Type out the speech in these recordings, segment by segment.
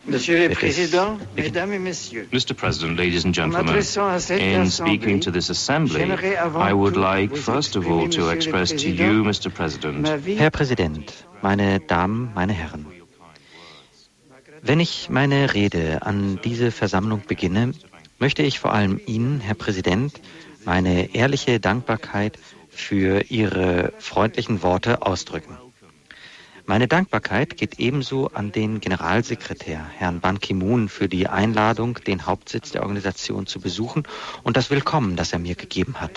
Monsieur le Président, Mesdames et Messieurs, Mr. President, ladies and gentlemen, in speaking to this assembly, I would like, first of all, to express to you, Mr. President, Herr Präsident, meine Damen, meine Herren. Wenn ich meine Rede an diese Versammlung beginne, möchte ich vor allem Ihnen, Herr Präsident, meine ehrliche Dankbarkeit für Ihre freundlichen Worte ausdrücken. Meine Dankbarkeit geht ebenso an den Generalsekretär, Herrn Ban Ki-moon, für die Einladung, den Hauptsitz der Organisation zu besuchen und das Willkommen, das er mir gegeben hat.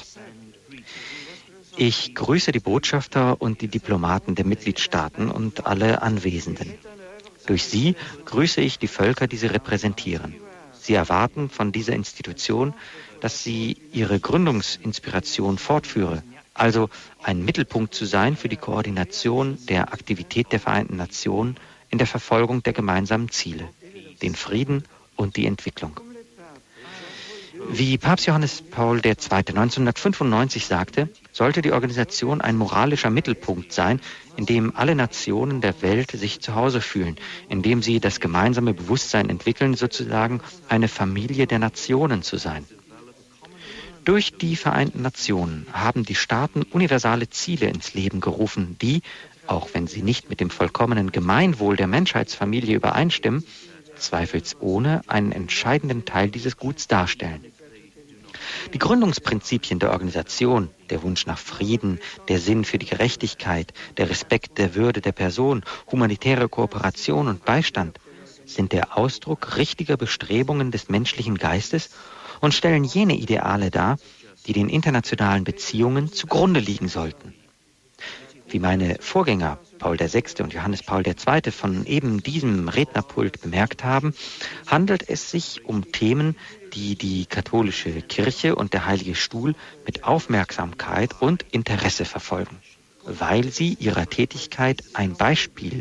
Ich grüße die Botschafter und die Diplomaten der Mitgliedstaaten und alle Anwesenden. Durch sie grüße ich die Völker, die sie repräsentieren. Sie erwarten von dieser Institution, dass sie ihre Gründungsinspiration fortführe, also ein Mittelpunkt zu sein für die Koordination der Aktivität der Vereinten Nationen in der Verfolgung der gemeinsamen Ziele, den Frieden und die Entwicklung. Wie Papst Johannes Paul II. 1995 sagte, sollte die Organisation ein moralischer Mittelpunkt sein, in dem alle Nationen der Welt sich zu Hause fühlen, in dem sie das gemeinsame Bewusstsein entwickeln, sozusagen eine Familie der Nationen zu sein. Durch die Vereinten Nationen haben die Staaten universale Ziele ins Leben gerufen, die, auch wenn sie nicht mit dem vollkommenen Gemeinwohl der Menschheitsfamilie übereinstimmen, zweifelsohne einen entscheidenden Teil dieses Guts darstellen. Die Gründungsprinzipien der Organisation, der Wunsch nach Frieden, der Sinn für die Gerechtigkeit, der Respekt der Würde der Person, humanitäre Kooperation und Beistand, sind der Ausdruck richtiger Bestrebungen des menschlichen Geistes und stellen jene Ideale dar, die den internationalen Beziehungen zugrunde liegen sollten. Wie meine Vorgänger Paul VI. Und Johannes Paul II. Von eben diesem Rednerpult bemerkt haben, handelt es sich um Themen, die die katholische Kirche und der Heilige Stuhl mit Aufmerksamkeit und Interesse verfolgen, weil sie in ihrer Tätigkeit ein Beispiel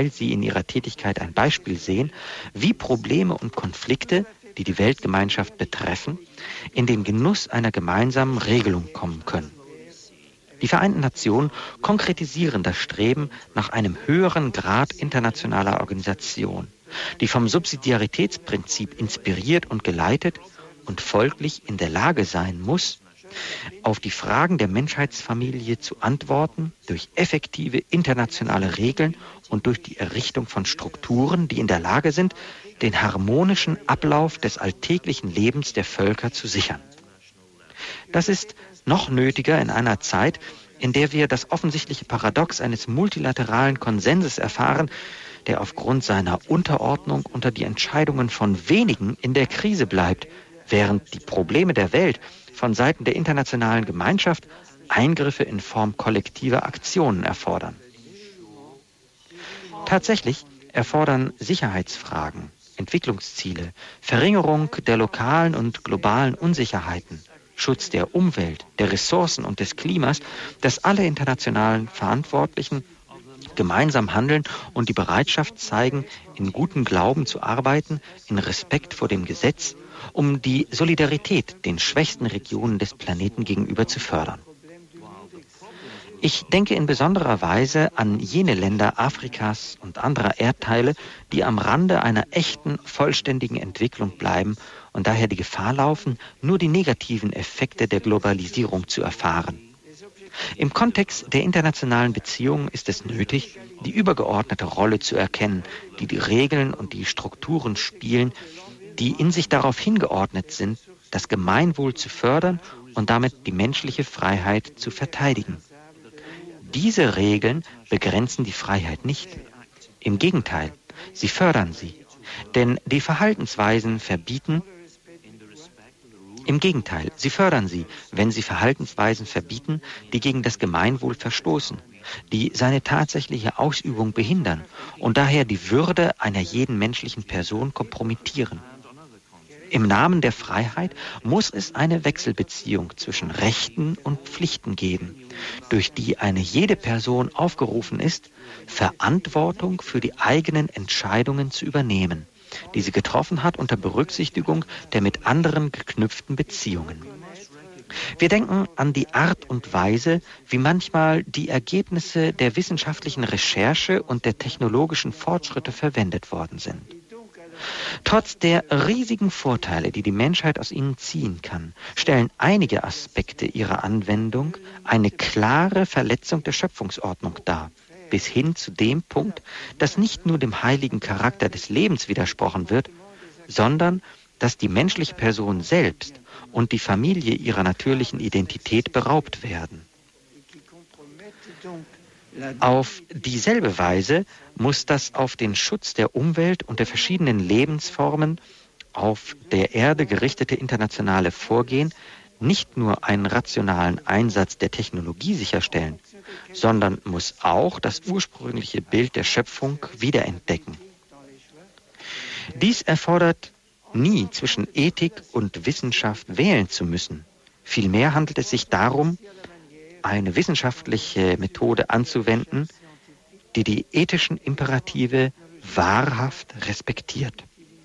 sehen, wie Probleme und Konflikte, die die Weltgemeinschaft betreffen, in den Genuss einer gemeinsamen Regelung kommen können. Die Vereinten Nationen konkretisieren das Streben nach einem höheren Grad internationaler Organisation, die vom Subsidiaritätsprinzip inspiriert und geleitet und folglich in der Lage sein muss, auf die Fragen der Menschheitsfamilie zu antworten durch effektive internationale Regeln und durch die Errichtung von Strukturen, die in der Lage sind, den harmonischen Ablauf des alltäglichen Lebens der Völker zu sichern. Das ist noch nötiger in einer Zeit, in der wir das offensichtliche Paradox eines multilateralen Konsenses erfahren, der aufgrund seiner Unterordnung unter die Entscheidungen von wenigen in der Krise bleibt, während die Probleme der Welt von Seiten der internationalen Gemeinschaft Eingriffe in Form kollektiver Aktionen erfordern. Tatsächlich erfordern Sicherheitsfragen, Entwicklungsziele, Verringerung der lokalen und globalen Unsicherheiten, Schutz der Umwelt, der Ressourcen und des Klimas, dass alle internationalen Verantwortlichen gemeinsam handeln und die Bereitschaft zeigen, in gutem Glauben zu arbeiten, in Respekt vor dem Gesetz, um die Solidarität den schwächsten Regionen des Planeten gegenüber zu fördern. Ich denke in besonderer Weise an jene Länder Afrikas und anderer Erdteile, die am Rande einer echten, vollständigen Entwicklung bleiben und daher die Gefahr laufen, nur die negativen Effekte der Globalisierung zu erfahren. Im Kontext der internationalen Beziehungen ist es nötig, die übergeordnete Rolle zu erkennen, die die Regeln und die Strukturen spielen, die in sich darauf hingeordnet sind, das Gemeinwohl zu fördern und damit die menschliche Freiheit zu verteidigen. Diese Regeln begrenzen die Freiheit nicht. Im Gegenteil, sie fördern sie. Denn die Verhaltensweisen verbieten, wenn sie Verhaltensweisen verbieten, die gegen das Gemeinwohl verstoßen, die seine tatsächliche Ausübung behindern und daher die Würde einer jeden menschlichen Person kompromittieren. Im Namen der Freiheit muss es eine Wechselbeziehung zwischen Rechten und Pflichten geben, durch die eine jede Person aufgerufen ist, Verantwortung für die eigenen Entscheidungen zu übernehmen, die sie getroffen hat unter Berücksichtigung der mit anderen geknüpften Beziehungen. Wir denken an die Art und Weise, wie manchmal die Ergebnisse der wissenschaftlichen Recherche und der technologischen Fortschritte verwendet worden sind. Trotz der riesigen Vorteile, die die Menschheit aus ihnen ziehen kann, stellen einige Aspekte ihrer Anwendung eine klare Verletzung der Schöpfungsordnung dar, bis hin zu dem Punkt, dass nicht nur dem heiligen Charakter des Lebens widersprochen wird, sondern dass die menschliche Person selbst und die Familie ihrer natürlichen Identität beraubt werden. Auf dieselbe Weise muss das auf den Schutz der Umwelt und der verschiedenen Lebensformen auf der Erde gerichtete internationale Vorgehen nicht nur einen rationalen Einsatz der Technologie sicherstellen, sondern muss auch das ursprüngliche Bild der Schöpfung wiederentdecken. Dies erfordert nie zwischen Ethik und Wissenschaft wählen zu müssen. Vielmehr handelt es sich darum, eine wissenschaftliche Methode anzuwenden, die die ethischen Imperative wahrhaft respektiert.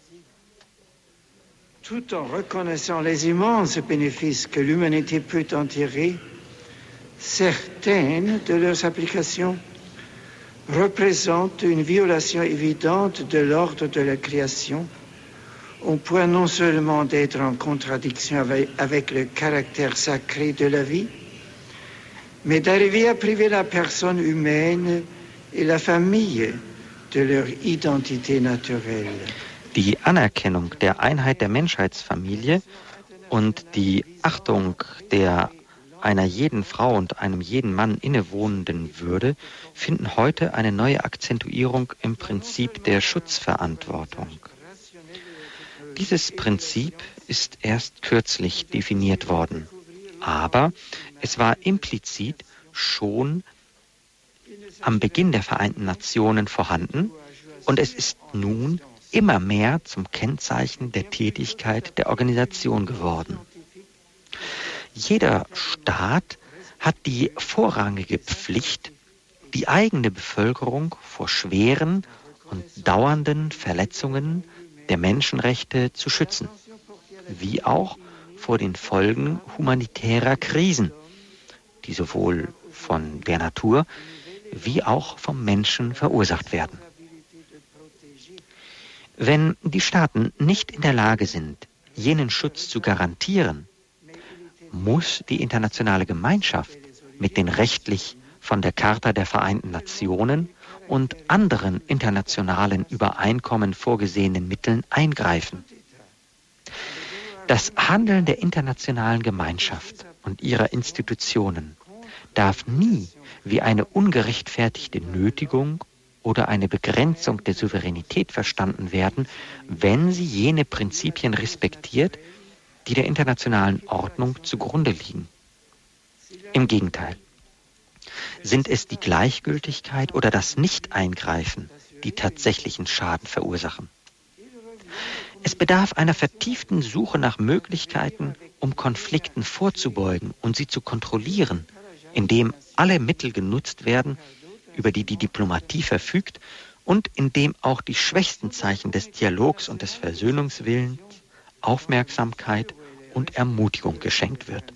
Tout en reconnaissant les immenses bénéfices que l'humanité peut en tirer, certaines de leurs applications représentent une violation évidente de l'ordre de la création, au point non seulement d'être en contradiction avec le caractère sacré de la vie, mais d'arriver à priver la personne humaine et la famille de leur identité naturelle. Die Anerkennung der Einheit der Menschheitsfamilie und die Achtung der einer jeden Frau und einem jeden Mann innewohnenden Würde finden heute eine neue Akzentuierung im Prinzip der Schutzverantwortung. Dieses Prinzip ist erst kürzlich definiert worden, aber es war implizit schon am Beginn der Vereinten Nationen vorhanden und es ist nun immer mehr zum Kennzeichen der Tätigkeit der Organisation geworden. Jeder Staat hat die vorrangige Pflicht, die eigene Bevölkerung vor schweren und dauernden Verletzungen der Menschenrechte zu schützen, wie auch vor den Folgen humanitärer Krisen, die sowohl von der Natur wie auch vom Menschen verursacht werden. Wenn die Staaten nicht in der Lage sind, jenen Schutz zu garantieren, muss die internationale Gemeinschaft mit den rechtlich von der Charta der Vereinten Nationen und anderen internationalen Übereinkommen vorgesehenen Mitteln eingreifen. Das Handeln der internationalen Gemeinschaft und ihrer Institutionen darf nie wie eine ungerechtfertigte Nötigung oder eine Begrenzung der Souveränität verstanden werden, wenn sie jene Prinzipien respektiert, die der internationalen Ordnung zugrunde liegen. Im Gegenteil. Sind es die Gleichgültigkeit oder das Nicht-Eingreifen, die tatsächlichen Schaden verursachen? Es bedarf einer vertieften Suche nach Möglichkeiten, um Konflikten vorzubeugen und sie zu kontrollieren, indem alle Mittel genutzt werden, über die die Diplomatie verfügt und indem auch die schwächsten Zeichen des Dialogs und des Versöhnungswillens Aufmerksamkeit und Ermutigung geschenkt wird.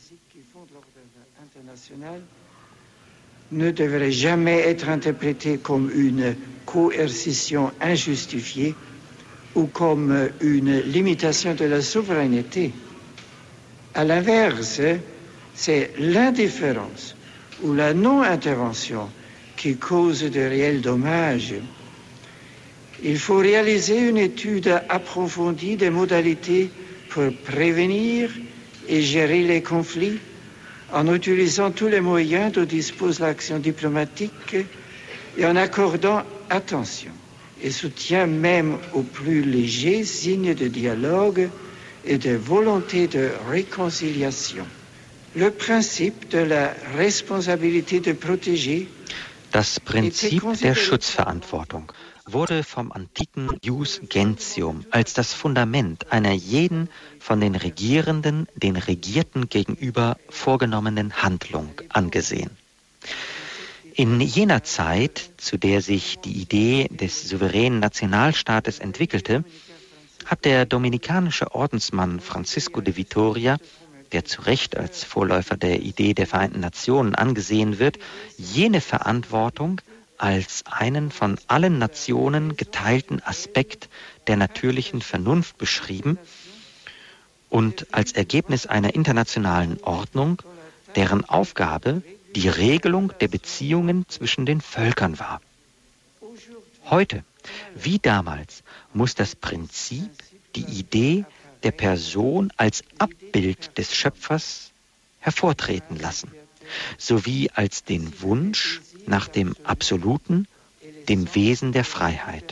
Ne devrait jamais être interprété comme une coercition injustifiée ou comme une limitation de la souveraineté. À l'inverse, c'est l'indifférence ou la non-intervention qui cause de réels dommages. Il faut réaliser une étude approfondie des modalités pour prévenir et gérer les conflits en utilisant tous les moyens dont dispose l'action diplomatique et en accordant attention et soutien même aux plus légers signes de dialogue et de volonté de réconciliation. Le principe de la responsabilité de protéger. Das Prinzip der Schutzverantwortung wurde vom antiken Ius Gentium als das Fundament einer jeden von den Regierenden den Regierten gegenüber vorgenommenen Handlung angesehen. In jener Zeit, zu der sich die Idee des souveränen Nationalstaates entwickelte, hat der dominikanische Ordensmann Francisco de Vitoria, der zu Recht als Vorläufer der Idee der Vereinten Nationen angesehen wird, jene Verantwortung als einen von allen Nationen geteilten Aspekt der natürlichen Vernunft beschrieben und als Ergebnis einer internationalen Ordnung, deren Aufgabe die Regelung der Beziehungen zwischen den Völkern war. Heute, wie damals, muss das Prinzip, die Idee der Person als Abbild des Schöpfers hervortreten lassen, sowie als den Wunsch nach dem Absoluten, dem Wesen der Freiheit.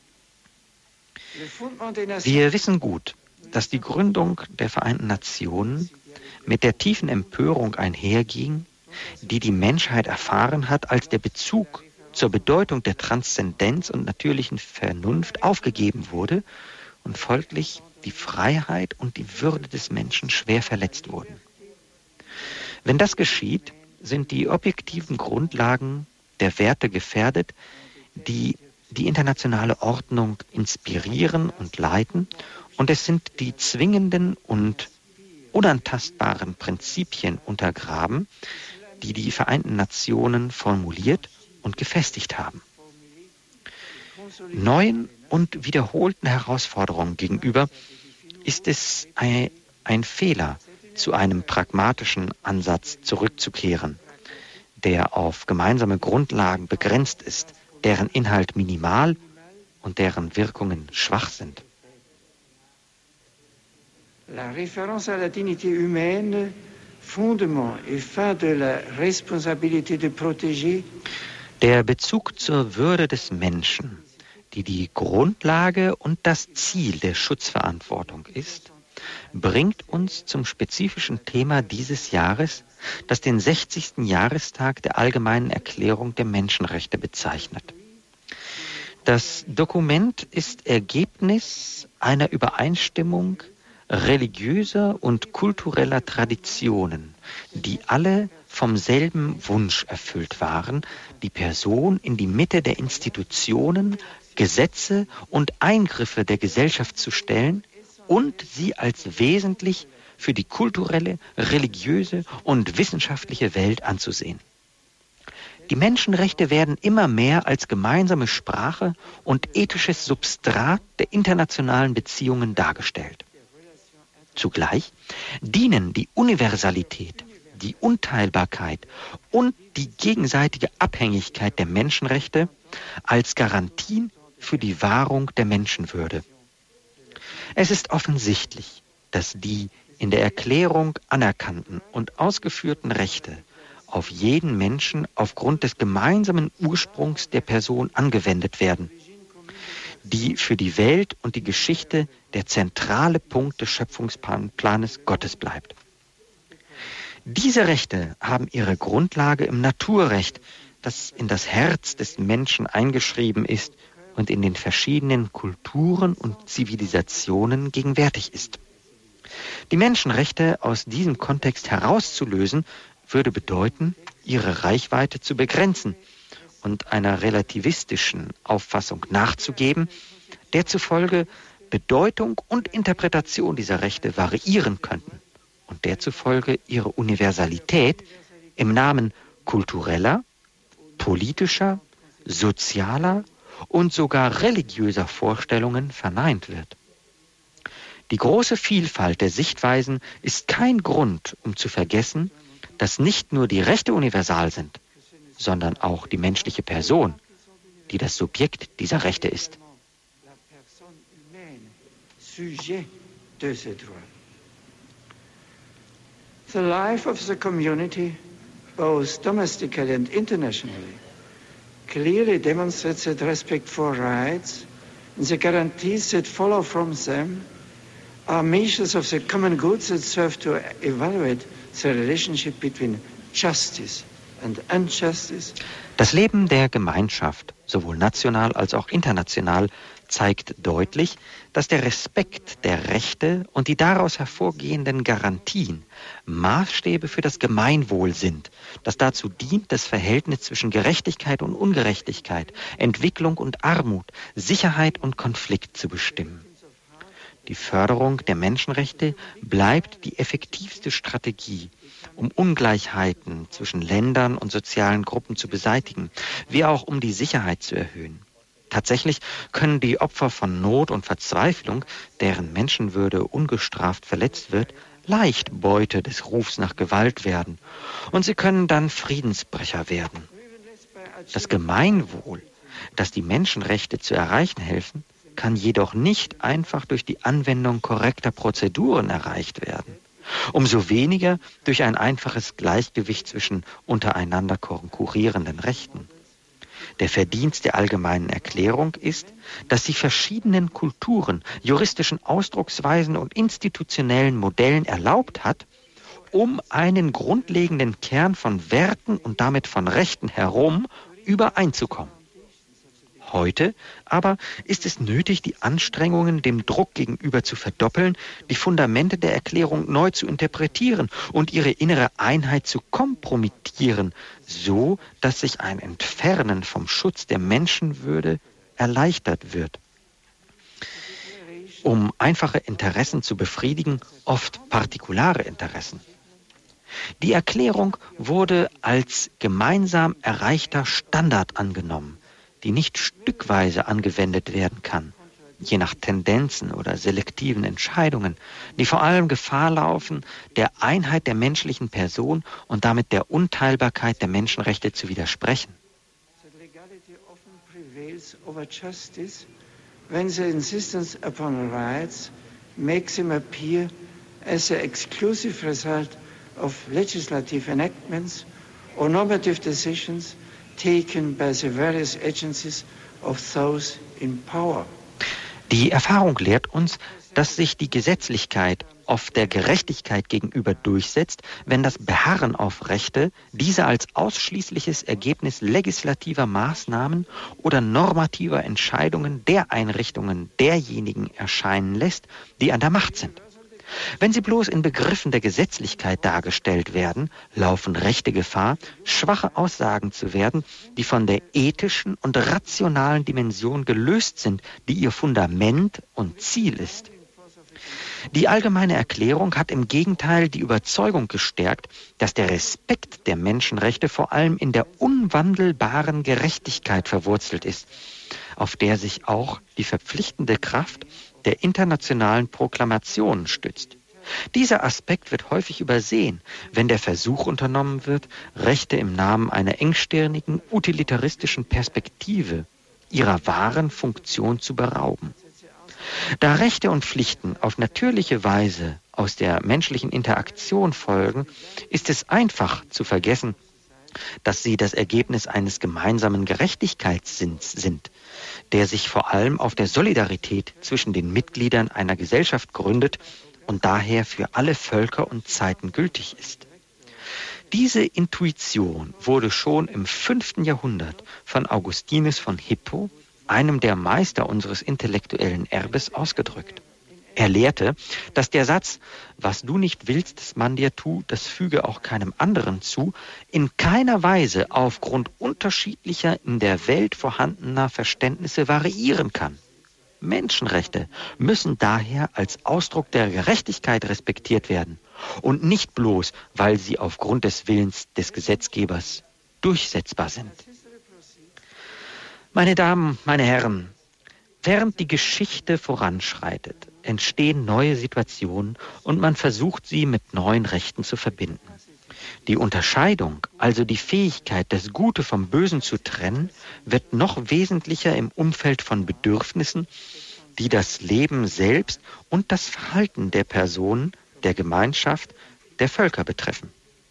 Wir wissen gut, dass die Gründung der Vereinten Nationen mit der tiefen Empörung einherging, die die Menschheit erfahren hat, als der Bezug zur Bedeutung der Transzendenz und natürlichen Vernunft aufgegeben wurde und folglich die Freiheit und die Würde des Menschen schwer verletzt wurden. Wenn das geschieht, sind die objektiven Grundlagen der Werte gefährdet, die die internationale Ordnung inspirieren und leiten, und es sind die zwingenden und unantastbaren Prinzipien untergraben, die die Vereinten Nationen formuliert und gefestigt haben. Neuen und wiederholten Herausforderungen gegenüber ist es ein Fehler, zu einem pragmatischen Ansatz zurückzukehren, der auf gemeinsame Grundlagen begrenzt ist, deren Inhalt minimal und deren Wirkungen schwach sind. La référence à la dignité humaine, fondement et fin de la responsabilité de protéger. Der Bezug zur Würde des Menschen, die Grundlage und das Ziel der Schutzverantwortung ist, bringt uns zum spezifischen Thema dieses Jahres, das den 60. Jahrestag der Allgemeinen Erklärung der Menschenrechte bezeichnet. Das Dokument ist Ergebnis einer Übereinstimmung religiöser und kultureller Traditionen, die alle vom selben Wunsch erfüllt waren, die Person in die Mitte der Institutionen, Gesetze und Eingriffe der Gesellschaft zu stellen und sie als wesentlich für die kulturelle, religiöse und wissenschaftliche Welt anzusehen. Die Menschenrechte werden immer mehr als gemeinsame Sprache und ethisches Substrat der internationalen Beziehungen dargestellt. Zugleich dienen die Universalität, die Unteilbarkeit und die gegenseitige Abhängigkeit der Menschenrechte als Garantien für die Wahrung der Menschenwürde. Es ist offensichtlich, dass die in der Erklärung anerkannten und ausgeführten Rechte auf jeden Menschen aufgrund des gemeinsamen Ursprungs der Person angewendet werden, die für die Welt und die Geschichte der zentrale Punkt des Schöpfungsplanes Gottes bleibt. Diese Rechte haben ihre Grundlage im Naturrecht, das in das Herz des Menschen eingeschrieben ist und in den verschiedenen Kulturen und Zivilisationen gegenwärtig ist. Die Menschenrechte aus diesem Kontext herauszulösen, würde bedeuten, ihre Reichweite zu begrenzen und einer relativistischen Auffassung nachzugeben, der zufolge Bedeutung und Interpretation dieser Rechte variieren könnten und der zufolge ihre Universalität im Namen kultureller, politischer, sozialer und sogar religiöser Vorstellungen verneint wird. Die große Vielfalt der Sichtweisen ist kein Grund, um zu vergessen, dass nicht nur die Rechte universal sind, sondern auch die menschliche Person, die das Subjekt dieser Rechte ist. The life of the community, both domestically and internationally, clearly demonstrates that respect for rights and the guarantees that follow from them are measures of the common good that serve to evaluate the relationship between justice and injustice. Das Leben der Gemeinschaft, sowohl national als auch international, zeigt deutlich, dass der Respekt der Rechte und die daraus hervorgehenden Garantien Maßstäbe für das Gemeinwohl sind, das dazu dient, das Verhältnis zwischen Gerechtigkeit und Ungerechtigkeit, Entwicklung und Armut, Sicherheit und Konflikt zu bestimmen. Die Förderung der Menschenrechte bleibt die effektivste Strategie, um Ungleichheiten zwischen Ländern und sozialen Gruppen zu beseitigen, wie auch um die Sicherheit zu erhöhen. Tatsächlich können die Opfer von Not und Verzweiflung, deren Menschenwürde ungestraft verletzt wird, leicht Beute des Rufs nach Gewalt werden, und sie können dann Friedensbrecher werden. Das Gemeinwohl, das die Menschenrechte zu erreichen helfen, kann jedoch nicht einfach durch die Anwendung korrekter Prozeduren erreicht werden. Umso weniger durch ein einfaches Gleichgewicht zwischen untereinander konkurrierenden Rechten. Der Verdienst der Allgemeinen Erklärung ist, dass sie verschiedenen Kulturen, juristischen Ausdrucksweisen und institutionellen Modellen erlaubt hat, um einen grundlegenden Kern von Werten und damit von Rechten herum übereinzukommen. Heute aber ist es nötig, die Anstrengungen dem Druck gegenüber zu verdoppeln, die Fundamente der Erklärung neu zu interpretieren und ihre innere Einheit zu kompromittieren, so dass sich ein Entfernen vom Schutz der Menschenwürde erleichtert wird. Um einfache Interessen zu befriedigen, oft partikulare Interessen. Die Erklärung wurde als gemeinsam erreichter Standard angenommen, die nicht stückweise angewendet werden kann, je nach Tendenzen oder selektiven Entscheidungen, die vor allem Gefahr laufen, der Einheit der menschlichen Person und damit der Unteilbarkeit der Menschenrechte zu widersprechen. When the insistence upon rights makes him appear as an exclusive result of legislative enactments or normative decisions taken by the various agencies of those in power. Die Erfahrung lehrt uns, dass sich die Gesetzlichkeit oft der Gerechtigkeit gegenüber durchsetzt, wenn das Beharren auf Rechte diese als ausschließliches Ergebnis legislativer Maßnahmen oder normativer Entscheidungen der Einrichtungen derjenigen erscheinen lässt, die an der Macht sind. Wenn sie bloß in Begriffen der Gesetzlichkeit dargestellt werden, laufen Rechte Gefahr, schwache Aussagen zu werden, die von der ethischen und rationalen Dimension gelöst sind, die ihr Fundament und Ziel ist. Die Allgemeine Erklärung hat im Gegenteil die Überzeugung gestärkt, dass der Respekt der Menschenrechte vor allem in der unwandelbaren Gerechtigkeit verwurzelt ist, auf der sich auch die verpflichtende Kraft der internationalen Proklamationen stützt. Dieser Aspekt wird häufig übersehen, wenn der Versuch unternommen wird, Rechte im Namen einer engstirnigen, utilitaristischen Perspektive ihrer wahren Funktion zu berauben. Da Rechte und Pflichten auf natürliche Weise aus der menschlichen Interaktion folgen, ist es einfach zu vergessen, dass sie das Ergebnis eines gemeinsamen Gerechtigkeitssinns sind, der sich vor allem auf der Solidarität zwischen den Mitgliedern einer Gesellschaft gründet und daher für alle Völker und Zeiten gültig ist. Diese Intuition wurde schon im 5. Jahrhundert von Augustinus von Hippo, einem der Meister unseres intellektuellen Erbes, ausgedrückt. Er lehrte, dass der Satz, was du nicht willst, dass man dir tut, das füge auch keinem anderen zu, in keiner Weise aufgrund unterschiedlicher in der Welt vorhandener Verständnisse variieren kann. Menschenrechte müssen daher als Ausdruck der Gerechtigkeit respektiert werden und nicht bloß, weil sie aufgrund des Willens des Gesetzgebers durchsetzbar sind. Meine Damen, meine Herren, während die Geschichte voranschreitet, entstehen neue Situationen und man versucht, sie mit neuen Rechten zu verbinden. Die Unterscheidung, also die Fähigkeit, das Gute vom Bösen zu trennen, wird noch wesentlicher im Umfeld von Bedürfnissen, die das Leben selbst und das Verhalten der Personen, der Gemeinschaft, der Völker betreffen.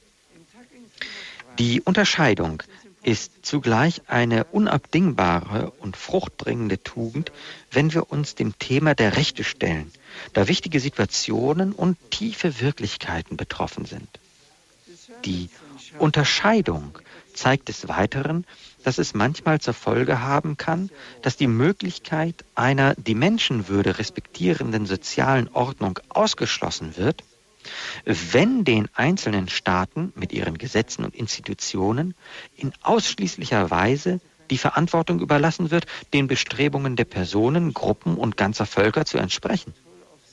Die Unterscheidung ist zugleich eine unabdingbare und fruchtbringende Tugend, wenn wir uns dem Thema der Rechte stellen, da wichtige Situationen und tiefe Wirklichkeiten betroffen sind. Die Unterscheidung zeigt des Weiteren, dass es manchmal zur Folge haben kann, dass die Möglichkeit einer die Menschenwürde respektierenden sozialen Ordnung ausgeschlossen wird, wenn den einzelnen Staaten mit ihren Gesetzen und Institutionen in ausschließlicher Weise die Verantwortung überlassen wird, den Bestrebungen der Personen, Gruppen und ganzer Völker zu entsprechen.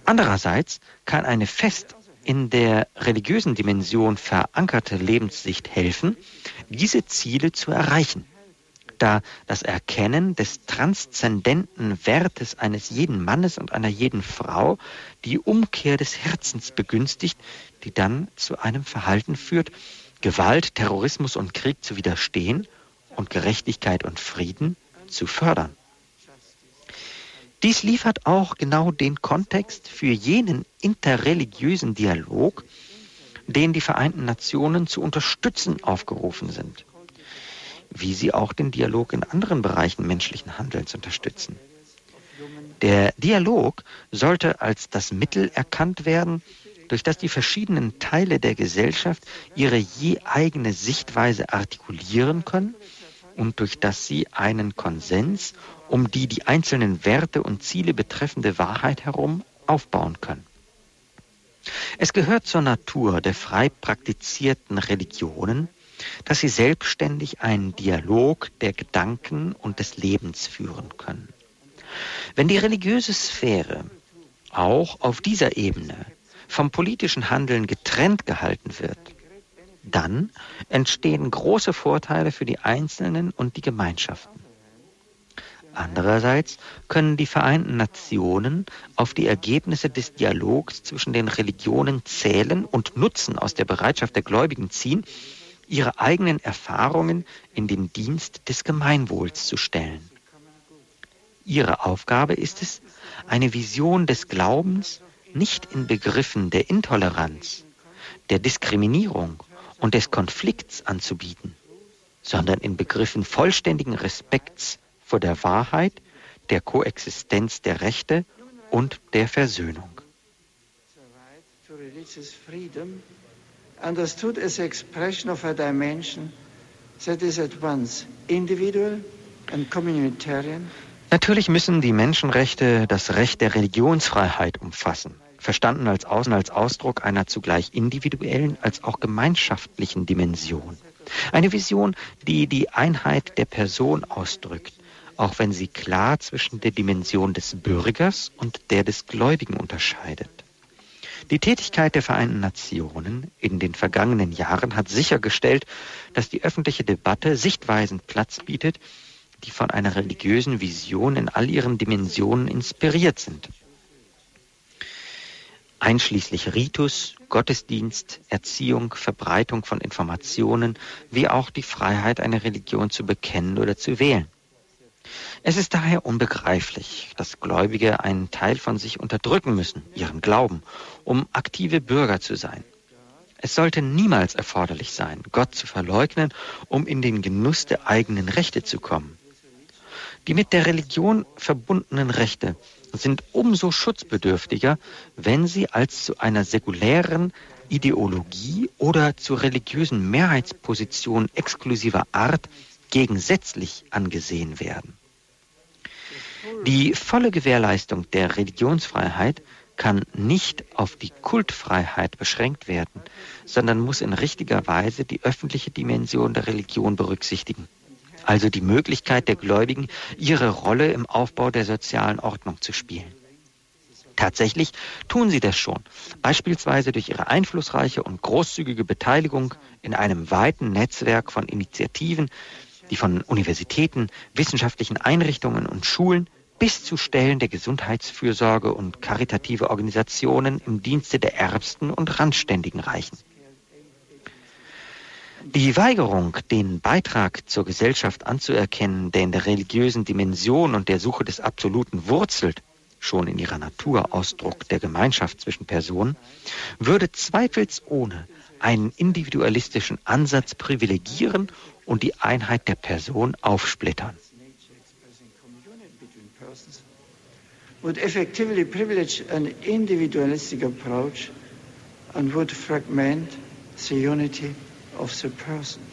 Andererseits kann eine fest in der religiösen Dimension verankerte Lebenssicht helfen, diese Ziele zu erreichen, da das Erkennen des transzendenten Wertes eines jeden Mannes und einer jeden Frau die Umkehr des Herzens begünstigt, die dann zu einem Verhalten führt, Gewalt, Terrorismus und Krieg zu widerstehen und Gerechtigkeit und Frieden zu fördern. Dies liefert auch genau den Kontext für jenen interreligiösen Dialog, den die Vereinten Nationen zu unterstützen aufgerufen sind, wie sie auch den Dialog in anderen Bereichen menschlichen Handelns unterstützen. Der Dialog sollte als das Mittel erkannt werden, durch das die verschiedenen Teile der Gesellschaft ihre je eigene Sichtweise artikulieren können und durch das sie einen Konsens um die einzelnen Werte und Ziele betreffende Wahrheit herum aufbauen können. Es gehört zur Natur der frei praktizierten Religionen, dass sie selbstständig einen Dialog der Gedanken und des Lebens führen können. Wenn die religiöse Sphäre auch auf dieser Ebene vom politischen Handeln getrennt gehalten wird, dann entstehen große Vorteile für die Einzelnen und die Gemeinschaften. Andererseits können die Vereinten Nationen auf die Ergebnisse des Dialogs zwischen den Religionen zählen und Nutzen aus der Bereitschaft der Gläubigen ziehen, ihre eigenen Erfahrungen in den Dienst des Gemeinwohls zu stellen. Ihre Aufgabe ist es, eine Vision des Glaubens nicht in Begriffen der Intoleranz, der Diskriminierung und des Konflikts anzubieten, sondern in Begriffen vollständigen Respekts vor der Wahrheit, der Koexistenz der Rechte und der Versöhnung. Understood as expression of a dimension that is at once individual and communitarian. Natürlich müssen die Menschenrechte das Recht der Religionsfreiheit umfassen, verstanden als Ausdruck einer zugleich individuellen als auch gemeinschaftlichen Dimension. Eine Vision, die die Einheit der Person ausdrückt, auch wenn sie klar zwischen der Dimension des Bürgers und der des Gläubigen unterscheidet. Die Tätigkeit der Vereinten Nationen in den vergangenen Jahren hat sichergestellt, dass die öffentliche Debatte Sichtweisen Platz bietet, die von einer religiösen Vision in all ihren Dimensionen inspiriert sind. Einschließlich Ritus, Gottesdienst, Erziehung, Verbreitung von Informationen, wie auch die Freiheit, eine Religion zu bekennen oder zu wählen. Es ist daher unbegreiflich, dass Gläubige einen Teil von sich unterdrücken müssen, ihren Glauben, um aktive Bürger zu sein. Es sollte niemals erforderlich sein, Gott zu verleugnen, um in den Genuss der eigenen Rechte zu kommen. Die mit der Religion verbundenen Rechte sind umso schutzbedürftiger, wenn sie als zu einer säkulären Ideologie oder zur religiösen Mehrheitsposition exklusiver Art gegensätzlich angesehen werden. Die volle Gewährleistung der Religionsfreiheit kann nicht auf die Kultfreiheit beschränkt werden, sondern muss in richtiger Weise die öffentliche Dimension der Religion berücksichtigen, also die Möglichkeit der Gläubigen, ihre Rolle im Aufbau der sozialen Ordnung zu spielen. Tatsächlich tun sie das schon, beispielsweise durch ihre einflussreiche und großzügige Beteiligung in einem weiten Netzwerk von Initiativen, die von Universitäten, wissenschaftlichen Einrichtungen und Schulen bis zu Stellen der Gesundheitsfürsorge und karitative Organisationen im Dienste der Ärmsten und Randständigen reichen. Die Weigerung, den Beitrag zur Gesellschaft anzuerkennen, der in der religiösen Dimension und der Suche des Absoluten wurzelt, schon in ihrer Natur Ausdruck der Gemeinschaft zwischen Personen, würde zweifelsohne einen individualistischen Ansatz privilegieren und die Einheit der Person aufsplittern. Would effectively privilege an individualistic approach and would fragment the unity of the person.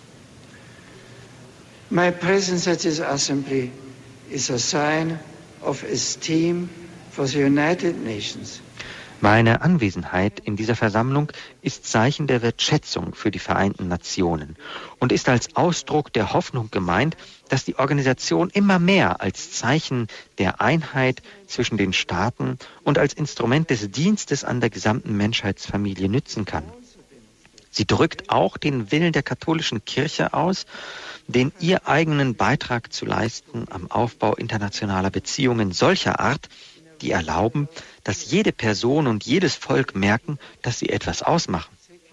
My presence at this assembly is a sign of esteem for the United Nations. Meine Anwesenheit in dieser Versammlung ist Zeichen der Wertschätzung für die Vereinten Nationen und ist als Ausdruck der Hoffnung gemeint, dass die Organisation immer mehr als Zeichen der Einheit zwischen den Staaten und als Instrument des Dienstes an der gesamten Menschheitsfamilie nützen kann. Sie drückt auch den Willen der katholischen Kirche aus, den ihr eigenen Beitrag zu leisten am Aufbau internationaler Beziehungen solcher Art, die erlauben, dass jede Person und jedes Volk merken, dass sie etwas ausmachen.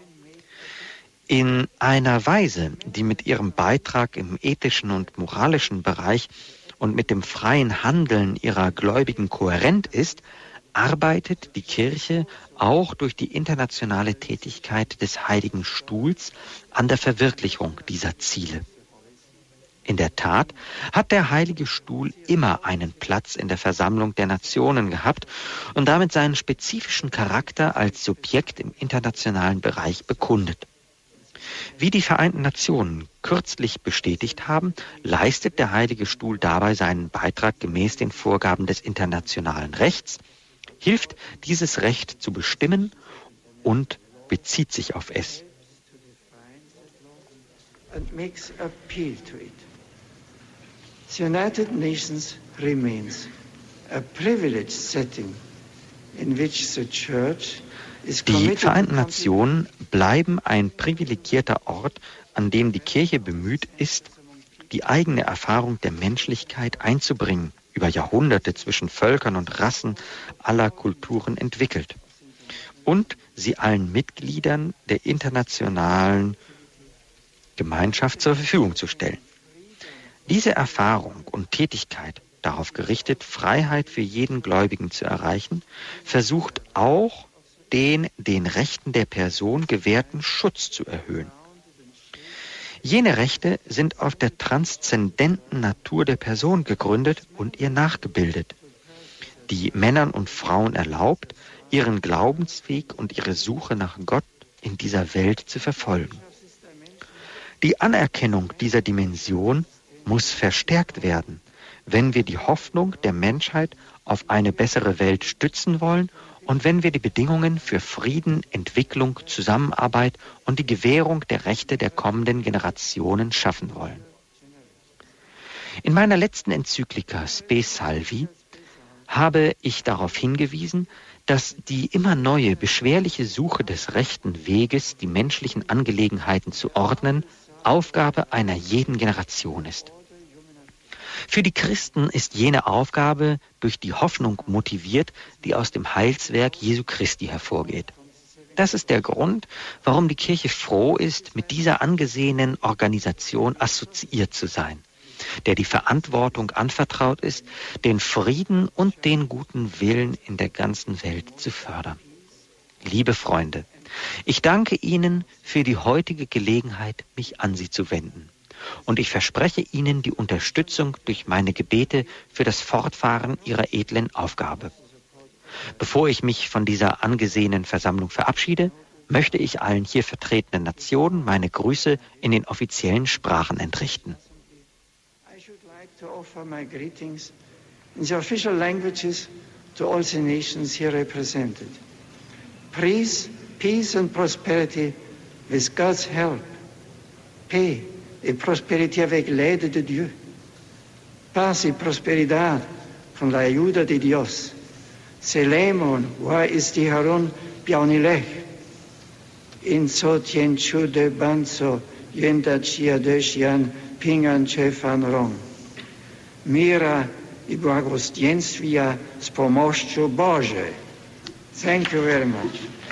In einer Weise, die mit ihrem Beitrag im ethischen und moralischen Bereich und mit dem freien Handeln ihrer Gläubigen kohärent ist, arbeitet die Kirche auch durch die internationale Tätigkeit des Heiligen Stuhls an der Verwirklichung dieser Ziele. In der Tat hat der Heilige Stuhl immer einen Platz in der Versammlung der Nationen gehabt und damit seinen spezifischen Charakter als Subjekt im internationalen Bereich bekundet. Wie die Vereinten Nationen kürzlich bestätigt haben, leistet der Heilige Stuhl dabei seinen Beitrag gemäß den Vorgaben des internationalen Rechts, hilft dieses Recht zu bestimmen und bezieht sich auf es. The United Nations remains a privileged setting in which the Church is committed. Die Vereinten Nationen bleiben ein privilegierter Ort, an dem die Kirche bemüht ist, die eigene Erfahrung der Menschlichkeit einzubringen, über Jahrhunderte zwischen Völkern und Rassen aller Kulturen entwickelt und sie allen Mitgliedern der internationalen Gemeinschaft zur Verfügung zu stellen. Diese Erfahrung und Tätigkeit, darauf gerichtet, Freiheit für jeden Gläubigen zu erreichen, versucht auch, den Rechten der Person gewährten Schutz zu erhöhen. Jene Rechte sind auf der transzendenten Natur der Person gegründet und ihr nachgebildet, die Männern und Frauen erlaubt, ihren Glaubensweg und ihre Suche nach Gott in dieser Welt zu verfolgen. Die Anerkennung dieser Dimension muss verstärkt werden, wenn wir die Hoffnung der Menschheit auf eine bessere Welt stützen wollen und wenn wir die Bedingungen für Frieden, Entwicklung, Zusammenarbeit und die Gewährung der Rechte der kommenden Generationen schaffen wollen. In meiner letzten Enzyklika Spe Salvi habe ich darauf hingewiesen, dass die immer neue, beschwerliche Suche des rechten Weges, die menschlichen Angelegenheiten zu ordnen, Aufgabe einer jeden Generation ist. Für die Christen ist jene Aufgabe durch die Hoffnung motiviert, die aus dem Heilswerk Jesu Christi hervorgeht. Das ist der Grund, warum die Kirche froh ist, mit dieser angesehenen Organisation assoziiert zu sein, der die Verantwortung anvertraut ist, den Frieden und den guten Willen in der ganzen Welt zu fördern. Liebe Freunde, ich danke Ihnen für die heutige Gelegenheit, mich an Sie zu wenden. Und ich verspreche Ihnen die Unterstützung durch meine Gebete für das Fortfahren Ihrer edlen Aufgabe. Bevor ich mich von dieser angesehenen Versammlung verabschiede, möchte ich allen hier vertretenen Nationen meine Grüße in den offiziellen Sprachen entrichten. I should like to offer my greetings in the official languages to all the nations here represented. Peace and prosperity with God's help. Paix et prospérité avec l'aide de Dieu. Paz y prosperidad con la ayuda de Dios. Selemon wa istiharon piaunilech. In so tien chu de banzo yenda chia de xian pingan che fan rong. Mira i błogosławieństwa z pomością Bożej. Thank you very much.